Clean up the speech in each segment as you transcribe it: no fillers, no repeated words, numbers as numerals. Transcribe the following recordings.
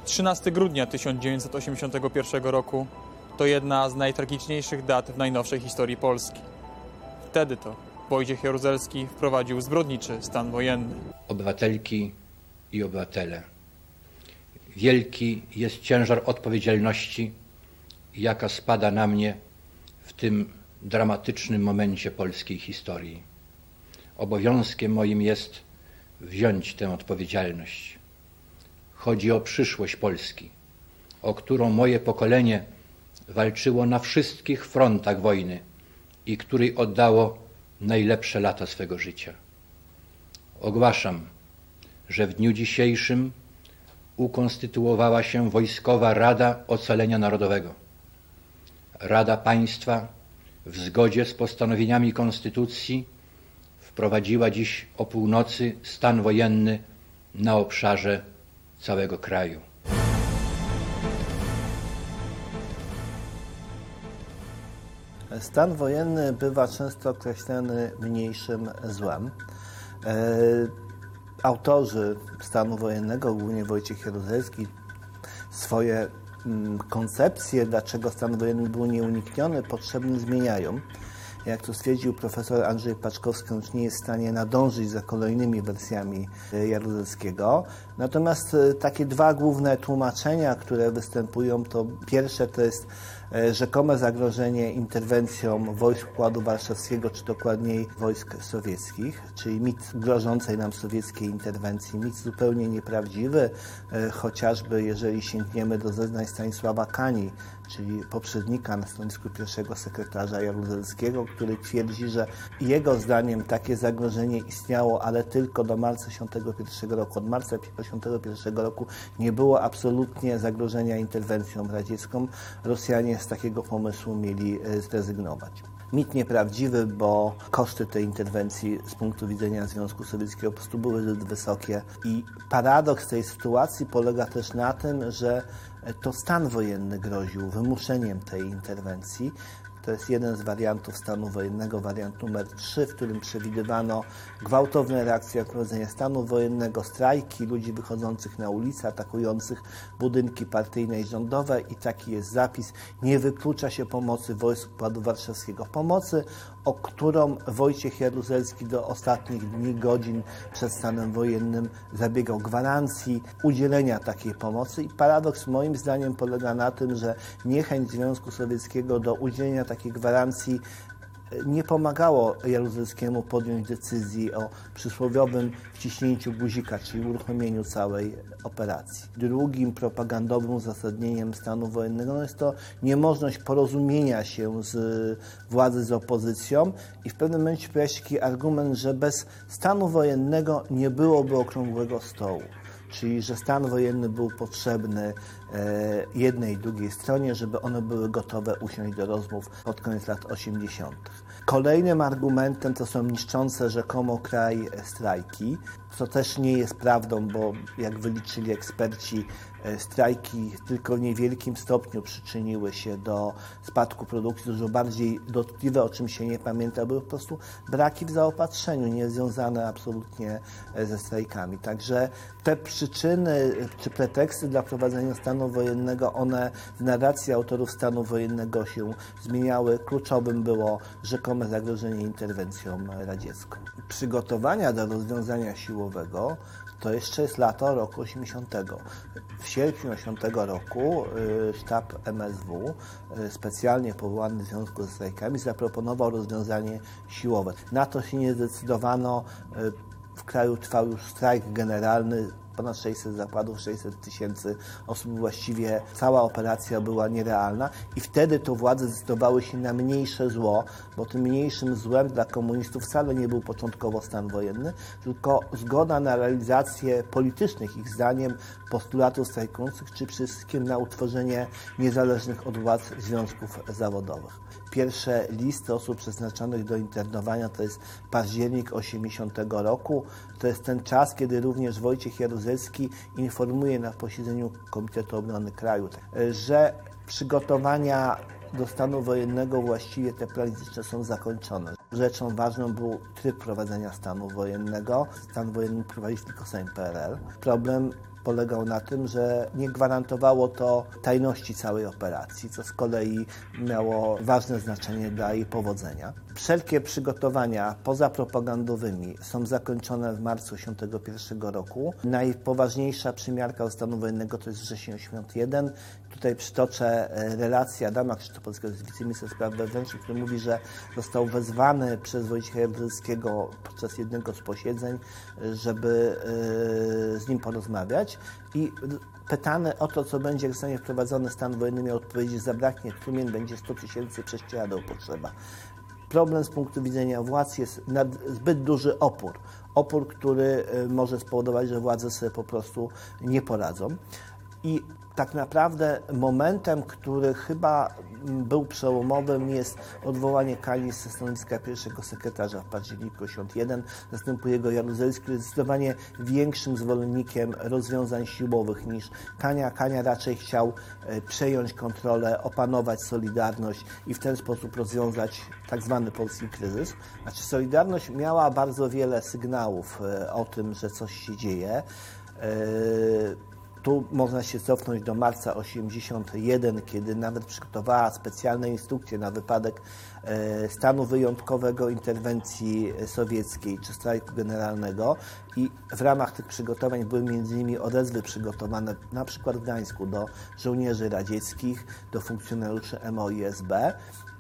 13 grudnia 1981 roku to jedna z najtragiczniejszych dat w najnowszej historii Polski. Wtedy to Wojciech Jaruzelski wprowadził zbrodniczy stan wojenny. Obywatelki i obywatele, wielki jest ciężar odpowiedzialności, jaka spada na mnie w tym dramatycznym momencie polskiej historii. Obowiązkiem moim jest wziąć tę odpowiedzialność. Chodzi o przyszłość Polski, o którą moje pokolenie walczyło na wszystkich frontach wojny i której oddało najlepsze lata swego życia. Ogłaszam, że w dniu dzisiejszym ukonstytuowała się Wojskowa Rada Ocalenia Narodowego. Rada Państwa w zgodzie z postanowieniami Konstytucji wprowadziła dziś o północy stan wojenny na obszarze całego kraju. Stan wojenny bywa często określany mniejszym złem. Autorzy stanu wojennego, głównie Wojciech Jaruzelski, swoje koncepcje, dlaczego stan wojenny był nieunikniony, potrzebny zmieniają. Jak to stwierdził profesor Andrzej Paczkowski, on już nie jest w stanie nadążyć za kolejnymi wersjami Jaruzelskiego. Natomiast takie dwa główne tłumaczenia, które występują, to pierwsze to jest rzekome zagrożenie interwencją wojsk Układu Warszawskiego, czy dokładniej wojsk sowieckich, czyli mit grożącej nam sowieckiej interwencji, mit zupełnie nieprawdziwy, chociażby jeżeli sięgniemy do zeznań Stanisława Kani, czyli poprzednika na stanowisku pierwszego sekretarza Jaruzelskiego, który twierdzi, że jego zdaniem takie zagrożenie istniało, ale tylko do marca 1981 roku. Od marca 1981 roku nie było absolutnie zagrożenia interwencją radziecką. Rosjanie z takiego pomysłu mieli zrezygnować. Mit nieprawdziwy, bo koszty tej interwencji z punktu widzenia Związku Sowieckiego po prostu były zbyt wysokie. I paradoks tej sytuacji polega też na tym, że to stan wojenny groził wymuszeniem tej interwencji. To jest jeden z wariantów stanu wojennego, wariant numer 3, w którym przewidywano gwałtowne reakcje na wprowadzenie stanu wojennego, strajki ludzi wychodzących na ulicę, atakujących budynki partyjne i rządowe i taki jest zapis. Nie wyklucza się pomocy wojsk Układu Warszawskiego. Pomocy, o którą Wojciech Jaruzelski do ostatnich dni, godzin przed stanem wojennym zabiegał, gwarancji udzielenia takiej pomocy. I paradoks moim zdaniem polega na tym, że niechęć Związku Sowieckiego do udzielenia takiej gwarancji nie pomagało Jaruzelskiemu podjąć decyzji o przysłowiowym wciśnięciu guzika, czyli uruchomieniu całej operacji. Drugim propagandowym uzasadnieniem stanu wojennego jest to niemożność porozumienia się z władzy z opozycją i w pewnym momencie pojawia się taki argument, że bez stanu wojennego nie byłoby okrągłego stołu. Czyli, że stan wojenny był potrzebny jednej i drugiej stronie, żeby one były gotowe usiąść do rozmów pod koniec lat 80. Kolejnym argumentem to są niszczące rzekomo kraj strajki, co też nie jest prawdą, bo jak wyliczyli eksperci, strajki tylko w niewielkim stopniu przyczyniły się do spadku produkcji. Dużo bardziej dotkliwe, o czym się nie pamięta, były po prostu braki w zaopatrzeniu, niezwiązane absolutnie ze strajkami. Także te przyczyny czy preteksty dla prowadzenia stanu wojennego, one w narracji autorów stanu wojennego się zmieniały. Kluczowym było rzekome zagrożenie interwencją radziecką. Przygotowania do rozwiązania siłowego to jeszcze jest lato roku 80. W sierpniu 80 roku sztab MSW, specjalnie powołany w związku ze strajkami, zaproponował rozwiązanie siłowe. Na to się nie zdecydowano. W kraju trwał już strajk generalny, ponad 600 zakładów, 600 tysięcy osób, właściwie cała operacja była nierealna i wtedy to władze zdecydowały się na mniejsze zło, bo tym mniejszym złem dla komunistów wcale nie był początkowo stan wojenny, tylko zgoda na realizację politycznych, ich zdaniem, postulatów strajkujących, czy przede wszystkim na utworzenie niezależnych od władz związków zawodowych. Pierwsze listy osób przeznaczonych do internowania to jest październik 80 roku. To jest ten czas, kiedy również Wojciech Jaruzelski informuje na posiedzeniu Komitetu Obrony Kraju, że przygotowania do stanu wojennego właściwie te planistyczne są zakończone. Rzeczą ważną był tryb prowadzenia stanu wojennego. Stan wojenny prowadził tylko Sejm PRL. Problem polegał na tym, że nie gwarantowało to tajności całej operacji, co z kolei miało ważne znaczenie dla jej powodzenia. Wszelkie przygotowania pozapropagandowymi są zakończone w marcu 1981 roku. Najpoważniejsza przymiarka do stanu wojennego to jest wrzesień 1981. Tutaj przytoczę relację Adama Krzyżtopolskiego, wiceministra spraw wewnętrznych, który mówi, że został wezwany przez Wojciecha Jaruzelskiego podczas jednego z posiedzeń, żeby z nim porozmawiać i pytany o to, co będzie, jak zostanie wprowadzony stan wojenny, miał odpowiedzieć: zabraknie trumien, będzie 100 000 prześcieradeł potrzeba. Problem z punktu widzenia władz jest zbyt duży opór. Opór, który może spowodować, że władze sobie po prostu nie poradzą. I tak naprawdę momentem, który chyba był przełomowym, jest odwołanie Kani ze stanowiska pierwszego sekretarza w październiku 1981. Następuje go Jaruzelski, który jest zdecydowanie większym zwolennikiem rozwiązań siłowych niż Kania. Kania raczej chciał przejąć kontrolę, opanować Solidarność i w ten sposób rozwiązać tak zwany polski kryzys. Znaczy, Solidarność miała bardzo wiele sygnałów o tym, że coś się dzieje. Tu można się cofnąć do marca 1981, kiedy nawet przygotowała specjalne instrukcje na wypadek stanu wyjątkowego, interwencji sowieckiej czy strajku generalnego, i w ramach tych przygotowań były m.in. odezwy przygotowane na przykład w Gdańsku do żołnierzy radzieckich, do funkcjonariuszy MO i SB.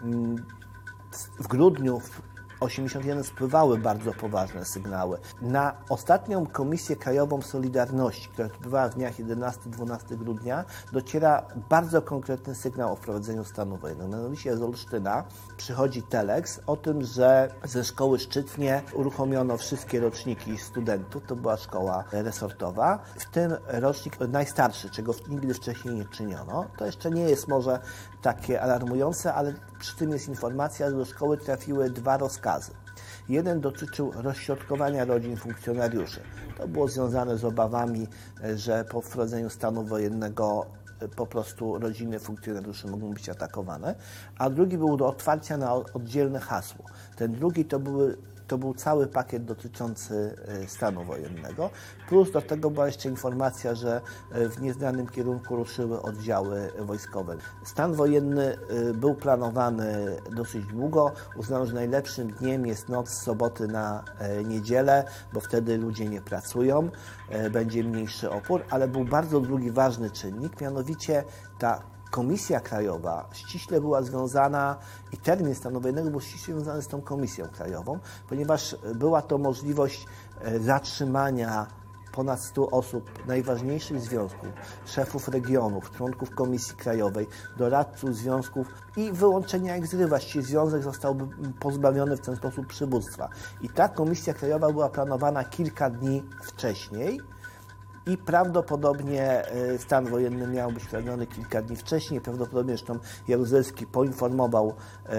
W grudniu 1981 spływały bardzo poważne sygnały. Na ostatnią Komisję Krajową Solidarności, która odbywała w dniach 11-12 grudnia, dociera bardzo konkretny sygnał o wprowadzeniu stanu wojennego. Mianowicie z Olsztyna przychodzi teleks o tym, że ze szkoły Szczytnie uruchomiono wszystkie roczniki studentów. To była szkoła resortowa. W tym rocznik najstarszy, czego nigdy wcześniej nie czyniono. To jeszcze nie jest może takie alarmujące, ale przy tym jest informacja, że do szkoły trafiły 2 rozkazy. Jeden dotyczył rozśrodkowania rodzin funkcjonariuszy. To było związane z obawami, że po wprowadzeniu stanu wojennego po prostu rodziny funkcjonariuszy mogą być atakowane, a drugi był do otwarcia na oddzielne hasło. Ten drugi to był cały pakiet dotyczący stanu wojennego, plus do tego była jeszcze informacja, że w nieznanym kierunku ruszyły oddziały wojskowe. Stan wojenny był planowany dosyć długo. Uznano, że najlepszym dniem jest noc z soboty na niedzielę, bo wtedy ludzie nie pracują, będzie mniejszy opór, ale był bardzo drugi ważny czynnik, mianowicie ta Komisja Krajowa ściśle była związana i termin stanu wojennego był ściśle związany z tą Komisją Krajową, ponieważ była to możliwość zatrzymania ponad 100 osób, najważniejszych związków, szefów regionów, członków Komisji Krajowej, doradców związków i wyłączenia ich z gry. Właściwie związek zostałby pozbawiony w ten sposób przywództwa. I ta Komisja Krajowa była planowana kilka dni wcześniej, i prawdopodobnie stan wojenny miał być wprowadzony kilka dni wcześniej. Prawdopodobnie zresztą Jaruzelski poinformował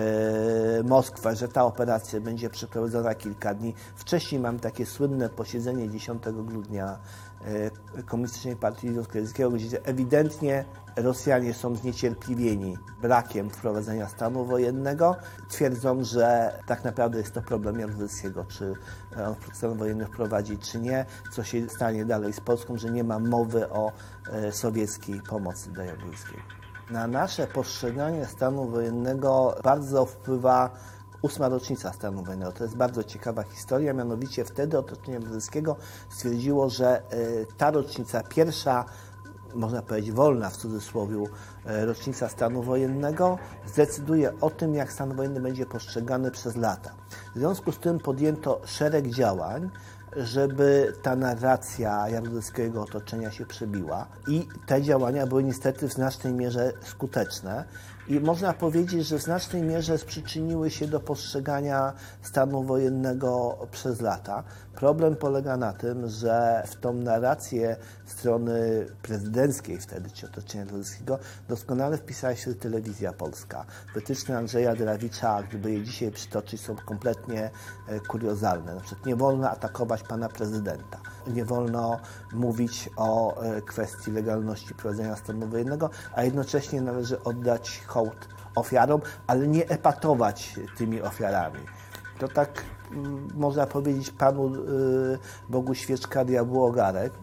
Moskwę, że ta operacja będzie przeprowadzona kilka dni wcześniej. Mamy takie słynne posiedzenie 10 grudnia Komunistycznej Partii Związku Radzieckiego, gdzie ewidentnie Rosjanie są zniecierpliwieni brakiem wprowadzenia stanu wojennego. Twierdzą, że tak naprawdę jest to problem Jaruzelskiego, czy on stan wojenny wprowadzi, czy nie, co się stanie dalej z Polską, że nie ma mowy o sowieckiej pomocy dla Jaruzelskiego. Na nasze postrzeganie stanu wojennego bardzo wpływa 8. rocznica stanu wojennego. To jest bardzo ciekawa historia, mianowicie wtedy otoczenie Jaruzelskiego stwierdziło, że ta rocznica, pierwsza, można powiedzieć wolna w cudzysłowie, rocznica stanu wojennego, zdecyduje o tym, jak stan wojenny będzie postrzegany przez lata. W związku z tym podjęto szereg działań, żeby ta narracja jaruzelskiego otoczenia się przebiła, i te działania były niestety w znacznej mierze skuteczne i można powiedzieć, że w znacznej mierze przyczyniły się do postrzegania stanu wojennego przez lata. Problem polega na tym, że w tą narrację strony prezydenckiej wtedy, czy otoczenia jaruzelskiego, doskonale wpisała się telewizja polska. Wytyczne Andrzeja Drawicza, gdyby je dzisiaj przytoczyć, są kompletnie kuriozalne. Na przykład nie wolno atakować pana prezydenta. Nie wolno mówić o kwestii legalności prowadzenia stanu wojennego, a jednocześnie należy oddać hołd ofiarom, ale nie epatować tymi ofiarami. To tak można powiedzieć Panu Bogu świeczka, diabłu ogarek.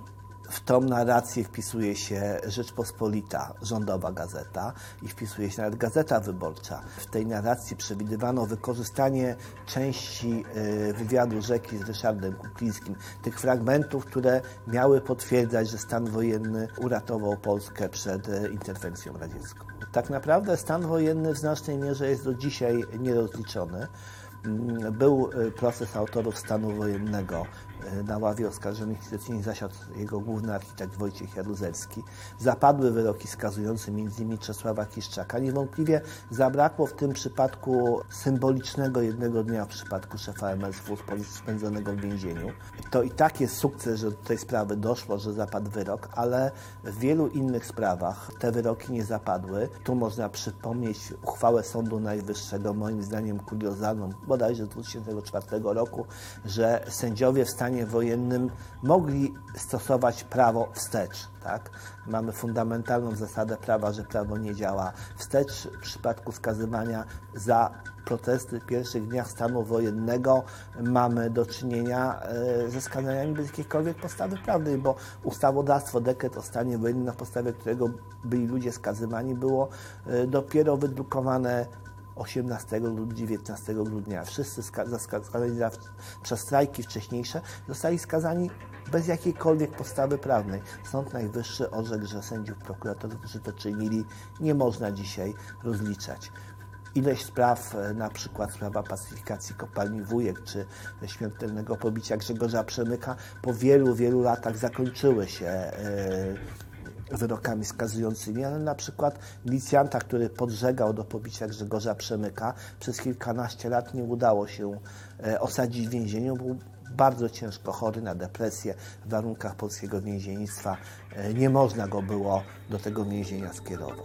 W tą narrację wpisuje się Rzeczpospolita, rządowa gazeta i wpisuje się nawet Gazeta Wyborcza. W tej narracji przewidywano wykorzystanie części wywiadu Rzeki z Ryszardem Kuklińskim, tych fragmentów, które miały potwierdzać, że stan wojenny uratował Polskę przed interwencją radziecką. Tak naprawdę stan wojenny w znacznej mierze jest do dzisiaj nierozliczony. Był proces autorów stanu wojennego. Na ławie oskarżonych instytucyjnych zasiadł jego główny architekt Wojciech Jaruzelski. Zapadły wyroki skazujące m.in. Czesława Kiszczaka. Niewątpliwie zabrakło w tym przypadku symbolicznego jednego dnia w przypadku szefa MSW spędzonego w więzieniu. To i tak jest sukces, że do tej sprawy doszło, że zapadł wyrok, ale w wielu innych sprawach te wyroki nie zapadły. Tu można przypomnieć uchwałę Sądu Najwyższego, moim zdaniem kuriozalną, bodajże z 2004 roku, że sędziowie w stanie wojennym mogli stosować prawo wstecz. Tak? Mamy fundamentalną zasadę prawa, że prawo nie działa wstecz. W przypadku skazywania za protesty w pierwszych dniach stanu wojennego mamy do czynienia ze skazaniami bez jakiejkolwiek podstawy prawnej, bo ustawodawstwo, dekret o stanie wojennym, na podstawie którego byli ludzie skazywani, było dopiero wydrukowane 18 lub 19 grudnia. Wszyscy skazani przez strajki wcześniejsze zostali skazani bez jakiejkolwiek podstawy prawnej. Sąd Najwyższy orzekł, że sędziów, prokuratorów, którzy to czynili, nie można dzisiaj rozliczać. Ileś spraw, na przykład sprawa pacyfikacji kopalni Wujek, czy śmiertelnego pobicia Grzegorza Przemyka, po wielu, wielu latach zakończyły się wyrokami skazującymi, ale na przykład milicjanta, który podżegał do pobicia Grzegorza Przemyka, przez kilkanaście lat nie udało się osadzić w więzieniu. Był bardzo ciężko chory na depresję w warunkach polskiego więziennictwa. Nie można go było do tego więzienia skierować.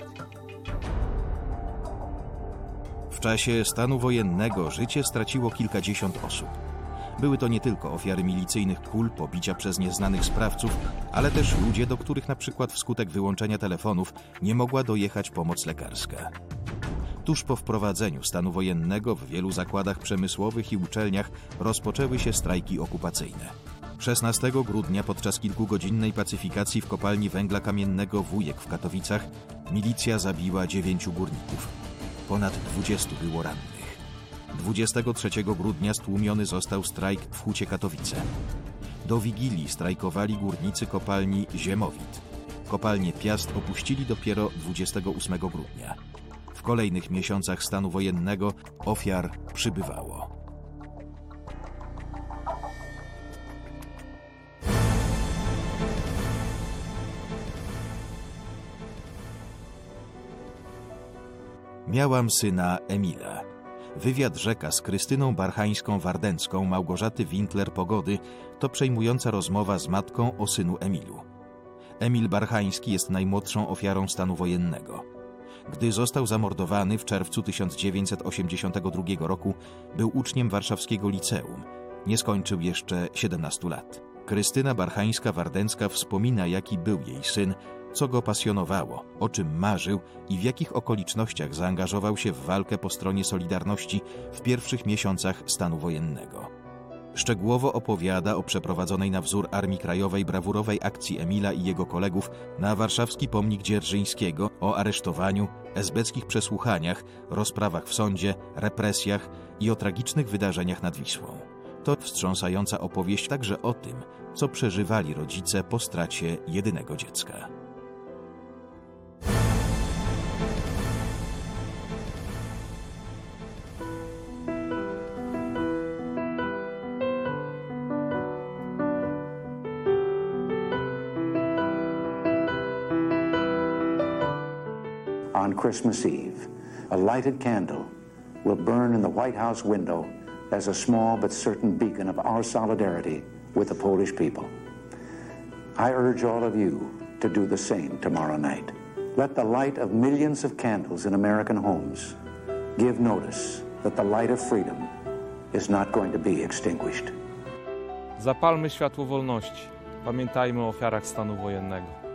W czasie stanu wojennego życie straciło kilkadziesiąt osób. Były to nie tylko ofiary milicyjnych kul, pobicia przez nieznanych sprawców, ale też ludzie, do których na przykład wskutek wyłączenia telefonów nie mogła dojechać pomoc lekarska. Tuż po wprowadzeniu stanu wojennego w wielu zakładach przemysłowych i uczelniach rozpoczęły się strajki okupacyjne. 16 grudnia podczas kilkugodzinnej pacyfikacji w kopalni węgla kamiennego Wujek w Katowicach milicja zabiła 9 górników. Ponad 20 było rannych. 23 grudnia stłumiony został strajk w Hucie Katowice. Do Wigilii strajkowali górnicy kopalni Ziemowit. Kopalnię Piast opuścili dopiero 28 grudnia. W kolejnych miesiącach stanu wojennego ofiar przybywało. Miałam syna Emila. Wywiad Rzeka z Krystyną Barchańską-Wardencką Małgorzaty Winkler-Pogody to przejmująca rozmowa z matką o synu Emilu. Emil Barchański jest najmłodszą ofiarą stanu wojennego. Gdy został zamordowany w czerwcu 1982 roku, był uczniem warszawskiego liceum. Nie skończył jeszcze 17 lat. Krystyna Barchańska-Wardencka wspomina, jaki był jej syn, co go pasjonowało, o czym marzył i w jakich okolicznościach zaangażował się w walkę po stronie Solidarności w pierwszych miesiącach stanu wojennego. Szczegółowo opowiada o przeprowadzonej na wzór Armii Krajowej brawurowej akcji Emila i jego kolegów na warszawski pomnik Dzierżyńskiego, o aresztowaniu, esbeckich przesłuchaniach, rozprawach w sądzie, represjach i o tragicznych wydarzeniach nad Wisłą. To wstrząsająca opowieść także o tym, co przeżywali rodzice po stracie jedynego dziecka. On Christmas Eve, a lighted candle will burn in the White House window as a small but certain beacon of our solidarity with the Polish people. I urge all of you to do the same tomorrow night. Let the light of millions of candles in American homes give notice that the light of freedom is not going to be extinguished. Zapalmy światło wolności. Pamiętajmy o ofiarach stanu wojennego.